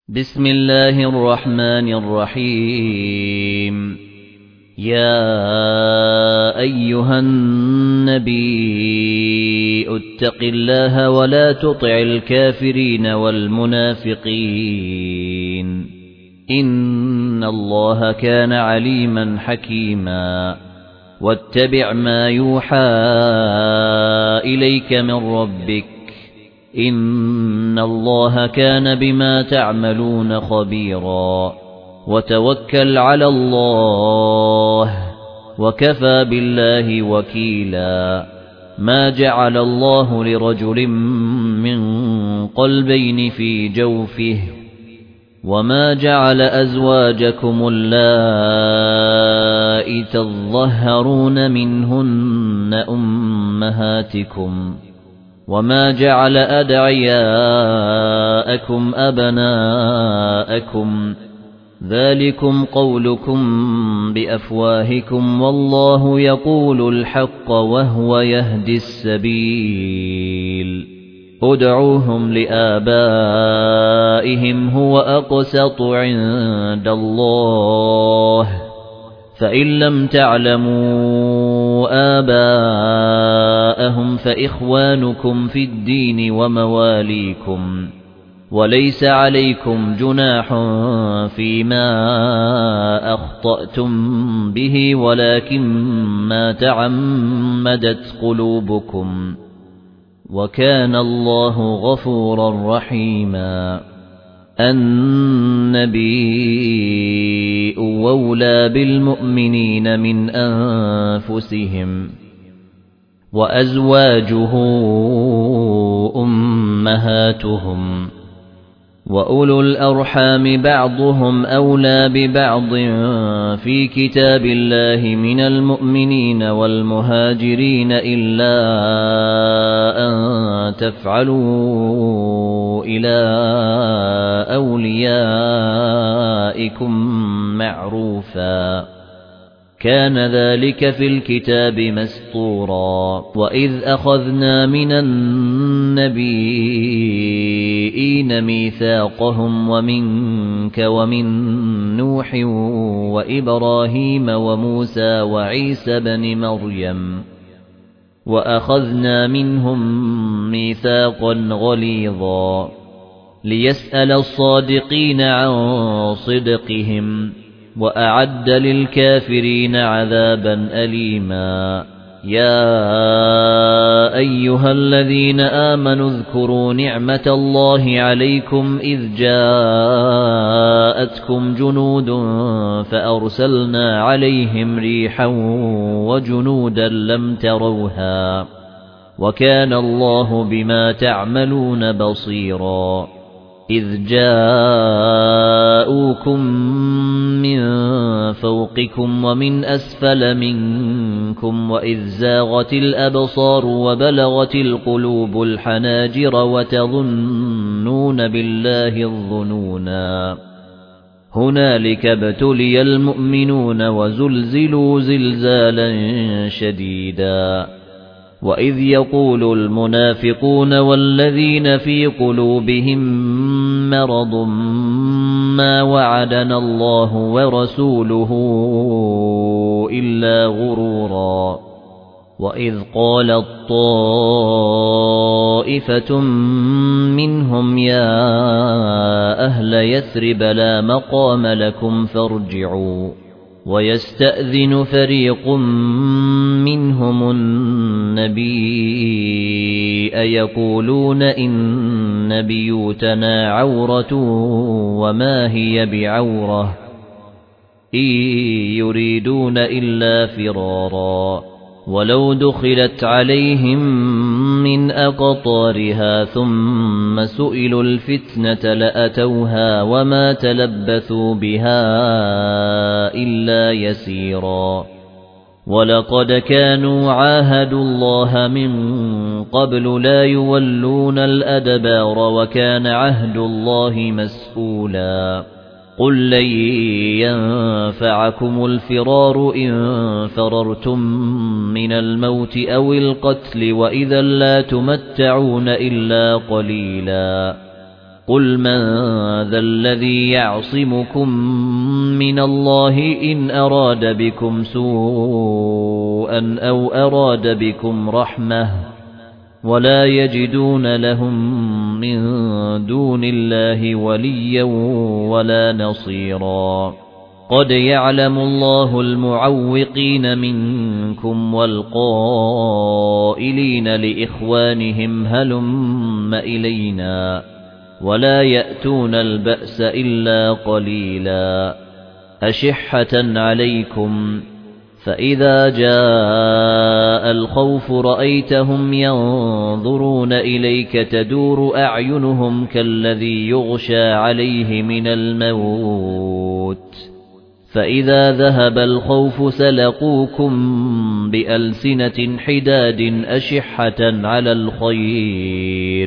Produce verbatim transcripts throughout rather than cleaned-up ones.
بسم الله الرحمن الرحيم. يا أيها النبي اتق الله ولا تطع الكافرين والمنافقين إن الله كان عليما حكيما. واتبع ما يوحى إليك من ربك إن الله كان بما تعملون خبيرا. وتوكل على الله وكفى بالله وكيلا. ما جعل الله لرجل من قلبين في جوفه وما جعل أزواجكم اللائي تظهرون منهن أمهاتكم وما جعل أدعياءكم أبناءكم ذلكم قولكم بأفواهكم والله يقول الحق وهو يهدي السبيل. ادعوهم لآبائهم هو أقسط عند الله فإن لم تعلموا آباءهم فإخوانكم في الدين ومواليكم وليس عليكم جناح فيما أخطأتم به ولكن ما تعمدت قلوبكم وكان الله غفورا رحيما. النبي أولى بالمؤمنين من أنفسهم وأزواجه أمهاتهم وأولو الأرحام بعضهم أولى ببعض في كتاب الله من المؤمنين والمهاجرين إلا أن تفعلوا إلى أوليائكم معروفا كان ذلك في الكتاب مسطورا. وإذ أخذنا من النبيين ميثاقهم ومنك ومن نوح وإبراهيم وموسى وعيسى بن مريم وأخذنا منهم ميثاقا غليظا ليسأل الصادقين عن صدقهم وأعد للكافرين عذابا أليما. يا أيها الذين آمنوا اذكروا نعمة الله عليكم إذ جاءتكم جنود فأرسلنا عليهم ريحا وجنودا لم تروها وكان الله بما تعملون بصيرا. إذ جاءوكم من فوقكم ومن أسفل منكم وإذ زاغت الأبصار وبلغت القلوب الحناجر وتظنون بالله الظنونا هنالك ابتلي المؤمنون وزلزلوا زلزالا شديدا. وإذ يقول المنافقون والذين في قلوبهم مرض ما وعدنا الله ورسوله إلا غرورا. وإذ قالت طائفة منهم يا أهل يثرب لا مقام لكم فارجعوا ويستأذن فريق منهم النبي يقولون إن بيوتنا عورة وما هي بعورة إن يريدون إلا فرارا ولو دخلت عليهم من أقطارها ثم سئلوا الفتنة لأتوها وما تلبثوا بها إلا يسيرا. ولقد كانوا عاهدوا الله من قبل لا يولون الأدبار وكان عهد الله مسؤولا. قل لن ينفعكم الفرار إن فررتم من الموت أو القتل وإذا لا تمتعون إلا قليلا. قُلْ مَن ذَا الَّذِي يَعْصِمُكُم مِّنَ اللَّهِ إِنْ أَرَادَ بِكُمْ سُوءًا أَوْ أَرَادَ بِكُمْ رَحْمَةً وَلَا يَجِدُونَ لَهُم مِّن دُونِ اللَّهِ وَلِيًّا وَلَا نَصِيرًا قَدْ يَعْلَمُ اللَّهُ الْمُعَوِّقِينَ مِنكُمْ وَالْقَائِلِينَ لِإِخْوَانِهِمْ هَلُمَّ إِلَيْنَا وَلَا يَأْتُونَ الْبَأْسَ إِلَّا قَلِيلًا أَشِحَّةً عَلَيْكُمْ فَإِذَا جَاءَ الْخَوْفُ رَأَيْتَهُمْ يَنظُرُونَ إِلَيْكَ تَدُورُ أَعْيُنُهُمْ كَالَّذِي يُغْشَى عَلَيْهِ مِنَ الْمَوْتِ فَإِذَا ذَهَبَ الْخَوْفُ سَلَقُوكُم بِأَلْسِنَةٍ حِدَادٍ أَشِحَّةً عَلَى الْخَيْرِ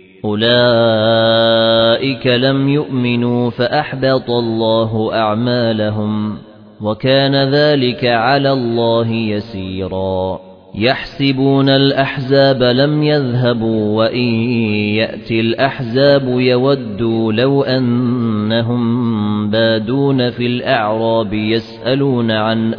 أُولَئِكَ لَمْ يُؤْمِنُوا فَأَحْبَطَ اللَّهُ أَعْمَالَهُمْ وَكَانَ ذَلِكَ عَلَى اللَّهِ يَسِيرًا يَحْسَبُونَ الْأَحْزَابَ لَمْ يَذْهَبُوا وَإِن يَأْتِ الْأَحْزَابُ يَوَدُّوا لَوْ أَنَّهُم بَادُونَ فِي الْأَعْرَابِ يَسْأَلُونَ عَن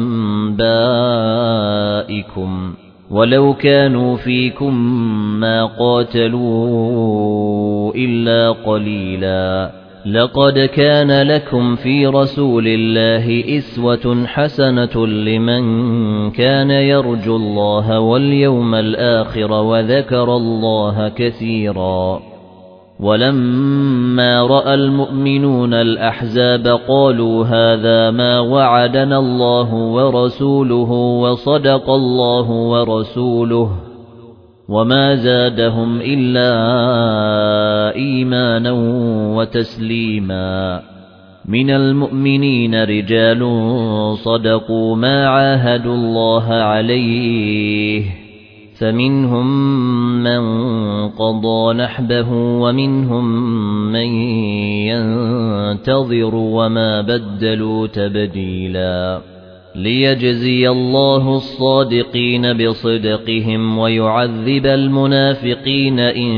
أَنبَائِكُمْ وَلَوْ كَانُوا فِيكُم مَّا قَاتَلُوا إِلَّا قَلِيلًا لَقَدْ كَانَ لَكُمْ فِي رَسُولِ اللَّهِ أُسْوَةٌ حَسَنَةٌ لِمَن كَانَ يَرْجُو اللَّهَ وَالْيَوْمَ الْآخِرَ وَذَكَرَ اللَّهَ كَثِيرًا وَلَمَّا رَأَى الْمُؤْمِنُونَ الْأَحْزَابَ قَالُوا هَذَا مَا وَعَدَنَا اللَّهُ وَرَسُولُهُ وَصَدَقَ اللَّهُ وَرَسُولُهُ وَمَا زَادَهُمْ إِلَّا إِيمَانًا وَتَسْلِيمًا مِنَ الْمُؤْمِنِينَ رِجَالٌ صَدَقُوا مَا عَاهَدُوا اللَّهَ عَلَيْهِ فَمِنْهُم مَّن قَضَى نَحْبَهُ وَمِنْهُم مَّن يَنتَظِرُ وَمَا بَدَّلُوا تَبْدِيلًا لِيَجْزِيَ اللَّهُ الصَّادِقِينَ بِصِدْقِهِمْ وَيُعَذِّبَ الْمُنَافِقِينَ إِن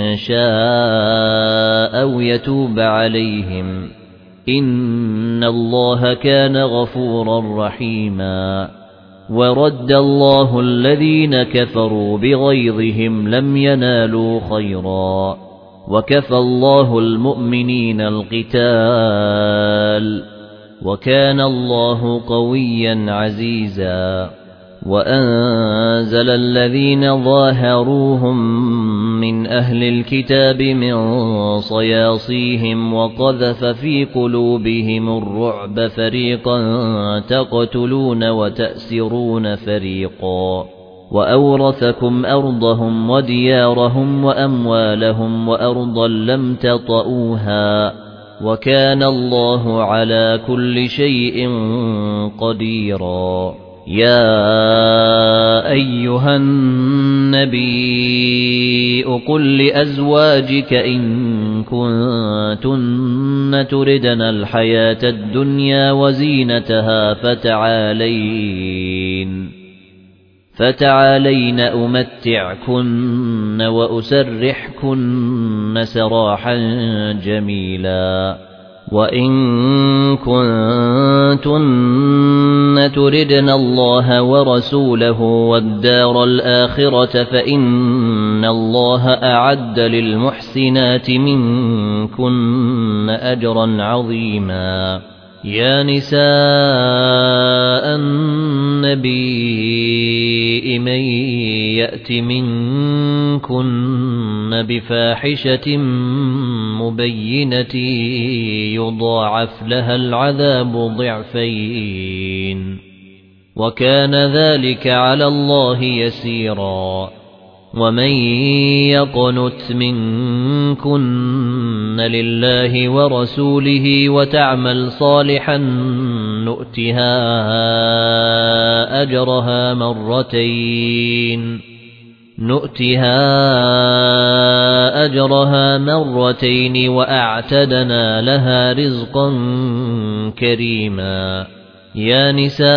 شَاءَ أَوْ يَتُوبَ عَلَيْهِمْ إِنَّ اللَّهَ كَانَ غَفُورًا رَّحِيمًا وَرَدَّ اللَّهُ الَّذِينَ كَفَرُوا بِغَيْظِهِمْ لَمْ يَنَالُوا خَيْرًا وَكَفَى اللَّهُ الْمُؤْمِنِينَ الْقِتَالَ وَكَانَ اللَّهُ قَوِيًّا عَزِيزًا وَأَنزَلَ الَّذِينَ ظَاهَرُوهُم مِّنْ أَهْلِ الْكِتَابِ مِنْ صَيَاصِيهِمْ وَقَذَفَ فِي قُلُوبِهِمُ الرُّعْبَ فَرِيقًا تَقْتُلُونَ وَتَأْسِرُونَ فَرِيقًا وَأَوْرَثَكُمْ أَرْضَهُمْ وَدِيَارَهُمْ وَأَمْوَالَهُمْ وَأَرْضًا لَّمْ تَطَئُوهَا وَكَانَ اللَّهُ عَلَى كُلِّ شَيْءٍ قَدِيرًا يَا أَيُّهَا النَّبِيُّ قُل لِّأَزْوَاجِكَ إِن كُنتُنَّ تُرِدْنَ الْحَيَاةَ الدُّنْيَا وَزِينَتَهَا فَتَعَالَيْنَ فَتَعَالَيْنَ أُمَتِّعْكُنَّ وَأُسَرِّحْكُنَّ سَرَاحًا جَمِيلًا وَإِن كُنتُنَّ تُرِدْنَ اللَّهَ وَرَسُولَهُ وَالدَّارَ الْآخِرَةَ فَإِنَّ اللَّهَ أَعَدَّ لِلْمُحْسِنَاتِ مِنكُنَّ أَجْرًا عَظِيمًا يَا نِسَاءَ النَّبِيِّ مَن يَأْتِ مِنكُنَّ بِفَاحِشَةٍ مُبَيِّنَةٍ يُضَاعَفْ لَهَا الْعَذَابُ ضِعْفَيْنِ وَكَانَ ذَلِكَ عَلَى اللَّهِ يَسِيرًا وَمَن يَقْنُتْ مِنكُنَّ لِلَّهِ وَرَسُولِهِ وَتَعْمَلْ صَالِحًا نُؤْتِهَا أَجْرَهَا مَرَّتَيْنِ نُؤْتِهَا أَجْرَهَا مَرَّتَيْنِ وَأَعْتَدْنَا لَهَا رِزْقًا كَرِيمًا يا نساء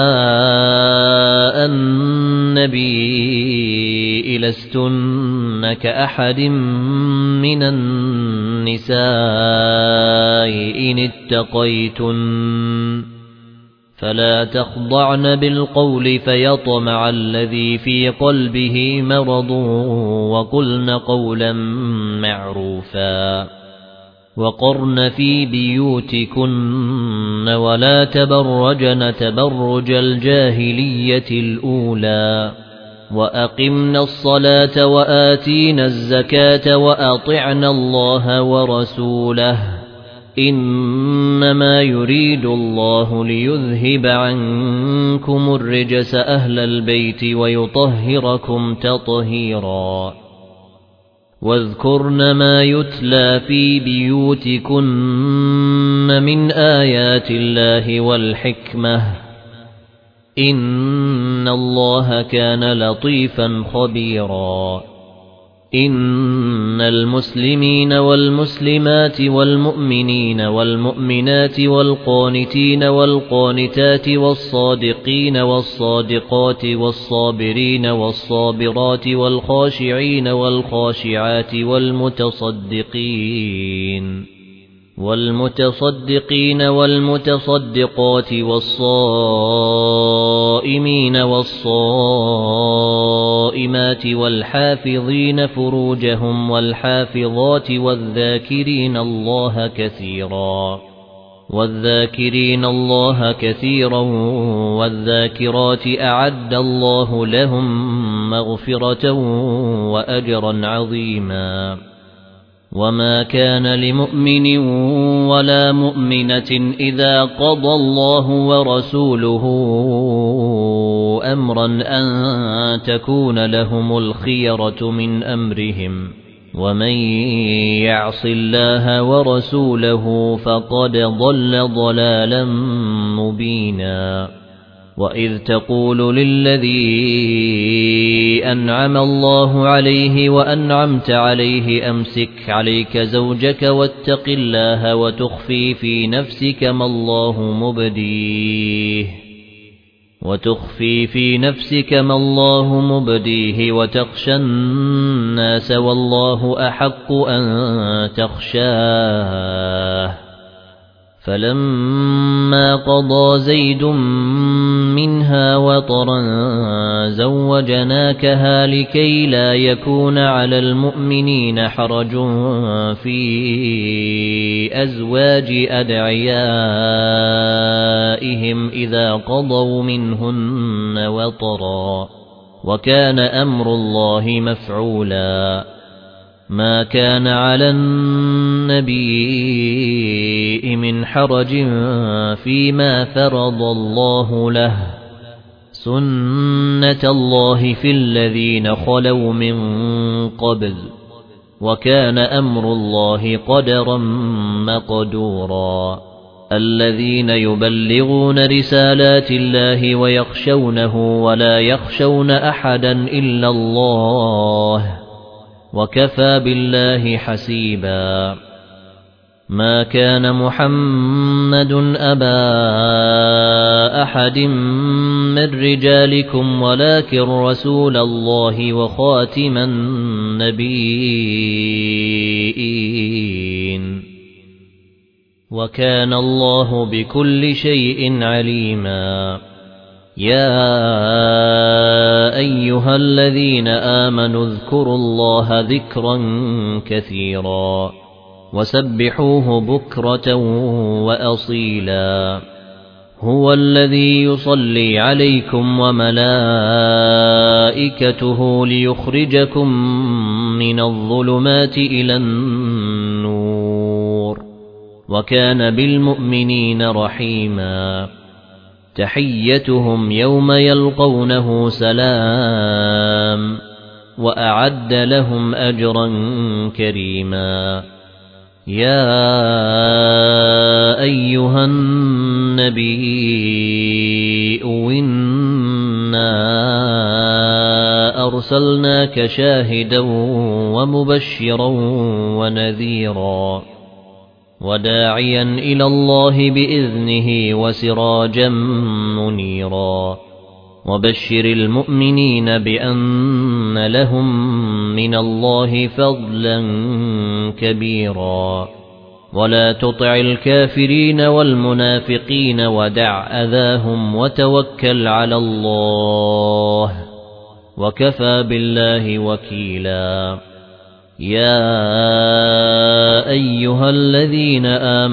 النبي لستن كأحد من النساء إن اتقيتن فلا تخضعن بالقول فيطمع الذي في قلبه مرض وقلن قولا معروفا وقرن في بيوتكن ولا تبرجن تبرج الجاهلية الأولى وأقمنا الصلاة وآتينا الزكاة وأطعنا الله ورسوله إنما يريد الله ليذهب عنكم الرجس أهل البيت ويطهركم تطهيرا واذكرن ما يتلى في بيوتكن من آيات الله والحكمة إن الله كان لطيفا خبيرا إن المسلمين والمسلمات والمؤمنين والمؤمنات والقانتين والقانتات والصادقين والصادقات والصابرين والصابرات والخاشعين والخاشعات والمتصدقين والمتصدقين والمتصدقات والصائمين والصائمات والحافظين فروجهم والحافظات والذاكرين الله كثيرا والذاكرين الله كثيرا والذاكرات أعد الله لهم مغفرة وأجرا عظيما وما كان لمؤمن ولا مؤمنة إذا قضى الله ورسوله أمرا أن تكون لهم الخيرة من أمرهم ومن يعص الله ورسوله فقد ضل ضلالا مبينا وإذ تقول للذي أنعم الله عليه وأنعمت عليه أمسك عليك زوجك واتق الله وتخفي في نفسك ما الله مبديه وتخفي في نفسك ما الله مبديه وتخشى الناس والله أحق أن تخشاه فلما قضى زيد منها وطرا زوجناكها لكي لا يكون على المؤمنين حرج في أزواج أدعيائهم إذا قضوا منهن وطرا وكان أمر الله مفعولا ما كان على النبي من حرج فيما فرض الله له سنة الله في الذين خلوا من قبل وكان أمر الله قدرا مقدورا الذين يبلغون رسالات الله ويخشونه ولا يخشون أحدا إلا الله وكفى بالله حسيبا ما كان محمد أبا أحد من رجالكم ولكن رسول الله وخاتم النبيين وكان الله بكل شيء عليما يا أيها الذين آمنوا اذكروا الله ذكرا كثيرا وسبحوه بكرة وأصيلا هو الذي يصلي عليكم وملائكته ليخرجكم من الظلمات إلى النور وكان بالمؤمنين رحيما تحيتهم يوم يلقونه سلام وأعد لهم أجرا كريما يا أيها النبي إنا أرسلناك شاهدا ومبشرا ونذيرا وداعيا إلى الله بإذنه وسراجا منيرا وبشر المؤمنين بأن لهم من الله فضلا كبيرا ولا تطع الكافرين والمنافقين ودع أذاهم وتوكل على الله وكفى بالله وكيلا يا أيها الذين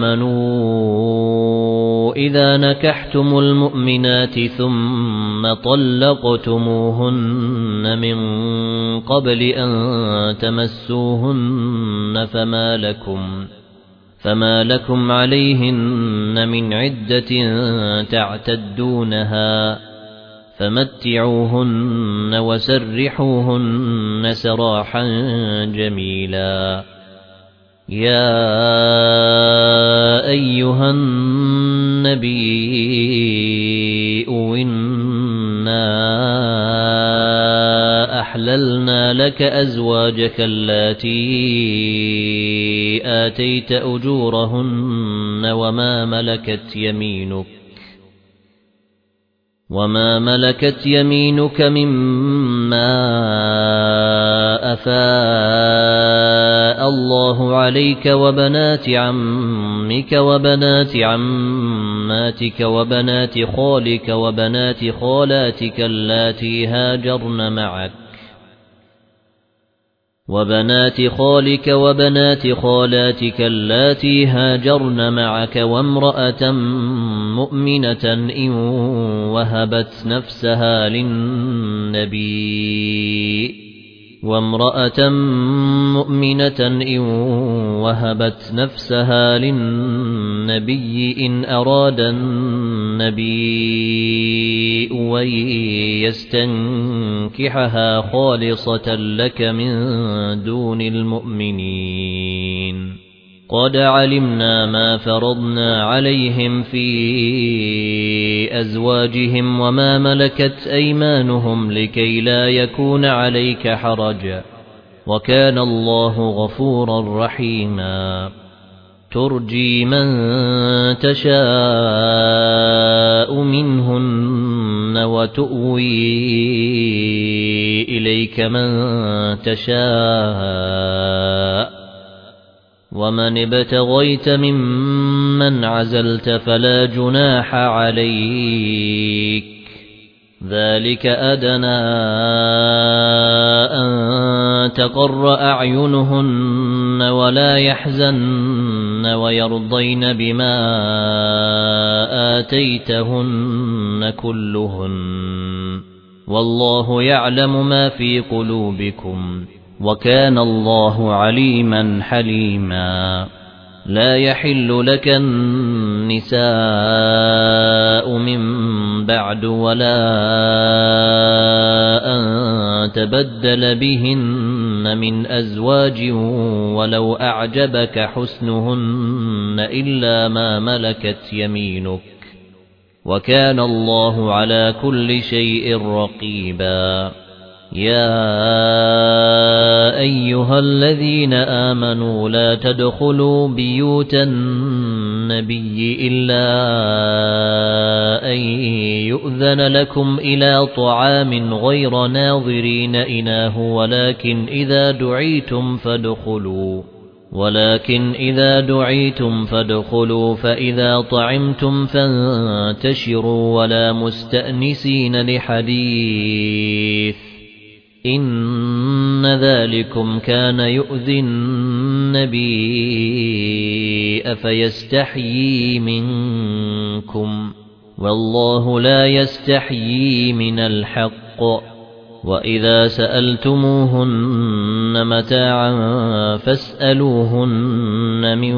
آمنوا إذا نكحتم المؤمنات ثم طلقتموهن من قبل أن تمسوهن فما لكم فما لكم عليهن من عدة تعتدونها فمتعوهن وسرحوهن سراحا جميلا يا أيها النبي إنا أحللنا لك أزواجك اللاتي آتيت أجورهن وما ملكت يمينك وما ملكت يمينك مما أفاء الله عليك وبنات عمك وبنات عماتك وبنات خالك وبنات خالاتك اللاتي هاجرن معك وبنات خالك وبنات خالاتك اللاتي هاجرن معك وامرأة مؤمنة إن وهبت نفسها للنبي وامرأة مؤمنة إن وهبت نفسها للنبي إن أراد النبي أن يستنكحها خالصة لك من دون المؤمنين قد علمنا ما فرضنا عليهم في أزواجهم وما ملكت أيمانهم لكي لا يكون عليك حرج وكان الله غفورا رحيما ترجي من تشاء منهن وتؤوي إليك من تشاء ومن ابتغيت ممن عزلت فلا جناح عليك ذلك أدنى أن تقر أعينهن ولا يحزن ويرضين بما آتيتهن كلهن والله يعلم ما في قلوبكم وكان الله عليما حليما لا يحل لك النساء من بعد ولا أن تبدل بهن من أزواج ولو أعجبك حسنهن إلا ما ملكت يمينك وكان الله على كل شيء رقيبا يا أيها الذين آمنوا لا تدخلوا بيوت النبي إلا أن يؤذن لكم إلى طعام غير ناظرين إناه ولكن إذا دعيتم فادخلوا ولكن إذا دعيتم فادخلوا فإذا طعمتم فانتشروا ولا مستأنسين لحديث إن ذلكم كان يؤذي النبي فيستحيي منكم والله لا يستحيي من الحق وإذا سألتموهن متاعا فاسألوهن من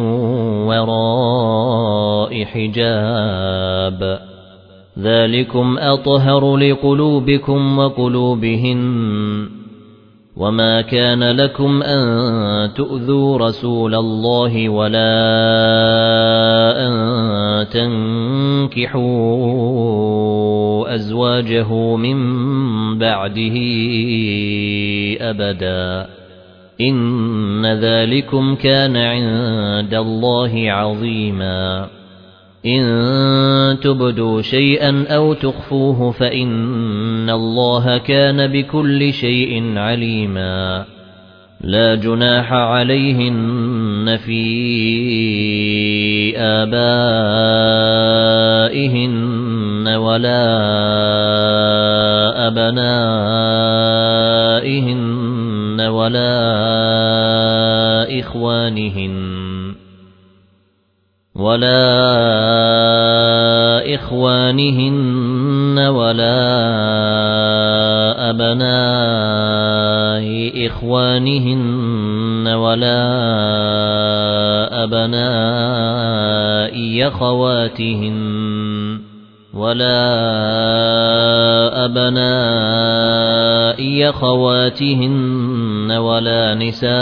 وراء حجاب ذلكم أطهر لقلوبكم وقلوبهن وما كان لكم أن تؤذوا رسول الله ولا أن تنكحوا أزواجه من بعده أبدا إن ذلكم كان عند الله عظيما إن تبدوا شيئا أو تخفوه فإن الله كان بكل شيء عليما لا جناح عليهن في آبائهن ولا أبنائهن ولا إخوانهن ولا إخوانهن ولا أبناء إخوانهن ولا أبناء أخواتهن ولا أبناء أخواتهن ولا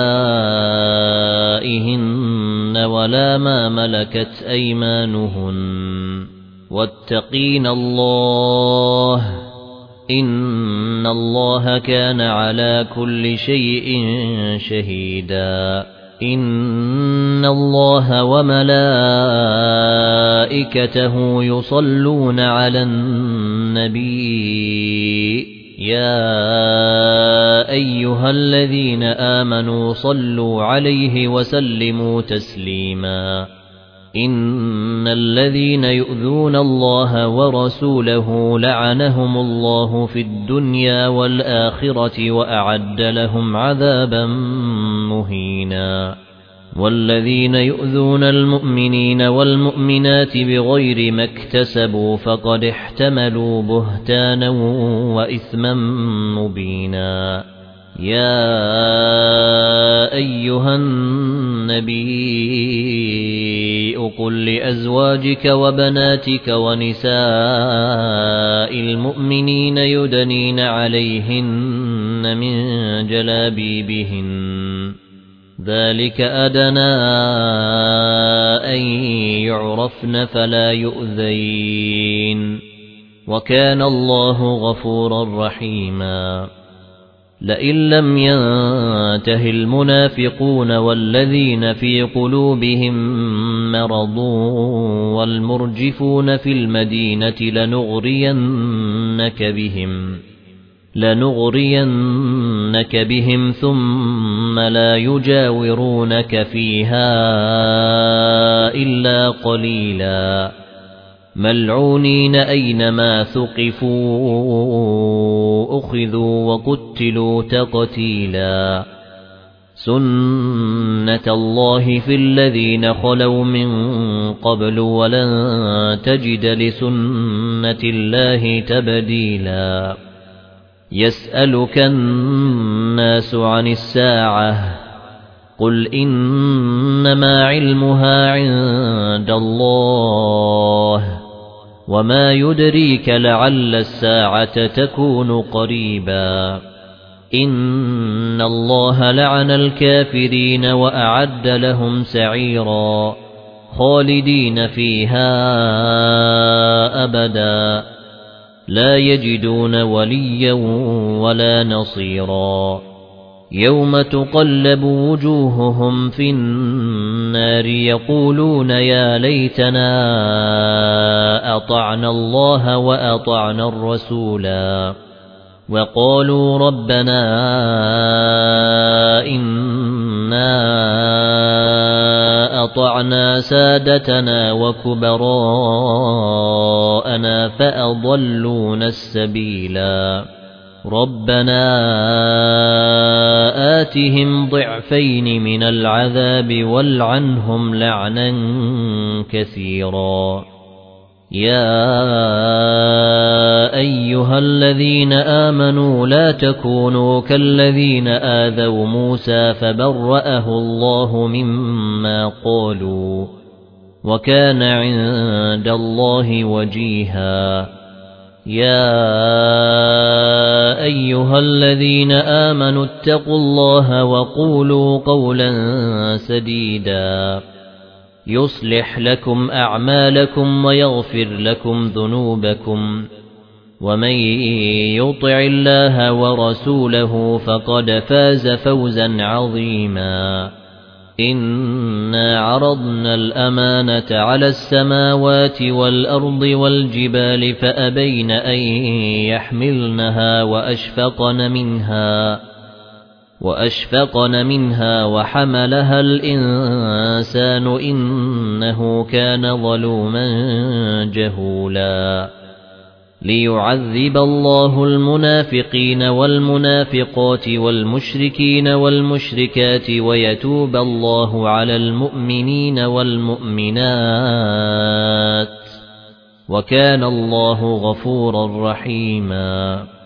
نسائهن ولا ما ملكت أيمانهن واتقين الله إن الله كان على كل شيء شهيدا إن الله وملائكته يصلون على النبي يا أيها الذين آمنوا صلوا عليه وسلموا تسليما إن الذين يؤذون الله ورسوله لعنهم الله في الدنيا والآخرة وأعد لهم عذابا مهينا والذين يؤذون المؤمنين والمؤمنات بغير ما اكتسبوا فقد احتملوا بهتانا وإثما مبينا يا أيها النبي قل لأزواجك وبناتك ونساء المؤمنين يدنين عليهن من جلابيبهن ذلك أدنى أن يعرفن فلا يؤذين وكان الله غفورا رحيما لئن لم ينته المنافقون والذين في قلوبهم مرض والمرجفون في المدينة لنغرينك بهم لنغرينك بهم ثم لا يجاورونك فيها إلا قليلا ملعونين أينما ثقفوا أخذوا وقتلوا تقتيلا سنة الله في الذين خلوا من قبل ولن تجد لسنة الله تبديلا يسألك الناس عن الساعة قل إنما علمها عند الله وما يدريك لعل الساعة تكون قريبا إن الله لعن الكافرين وأعد لهم سعيرا خالدين فيها أبدا لا يجدون وليا ولا نصيرا يوم تقلب وجوههم في النار يقولون يا ليتنا أطعنا الله وأطعنا الرسولا وقالوا ربنا إنا أطعنا سادتنا وكبراءنا فأضلونا السبيلا ربنا آتهم ضعفين من العذاب والعنهم لعنا كثيرا يا أيها الذين آمنوا لا تكونوا كالذين آذوا موسى فبرأه الله مما قالوا وكان عند الله وجيها يا أيها الذين آمنوا اتقوا الله وقولوا قولا سديدا يصلح لكم أعمالكم ويغفر لكم ذنوبكم ومن يطع الله ورسوله فقد فاز فوزا عظيما إنا عرضنا الأمانة على السماوات والأرض والجبال فأبين أن يحملنها وأشفقن منها وأشفقن منها وحملها الإنسان إنه كان ظلوما جهولا ليعذب الله المنافقين والمنافقات والمشركين والمشركات ويتوب الله على المؤمنين والمؤمنات وكان الله غفورا رحيما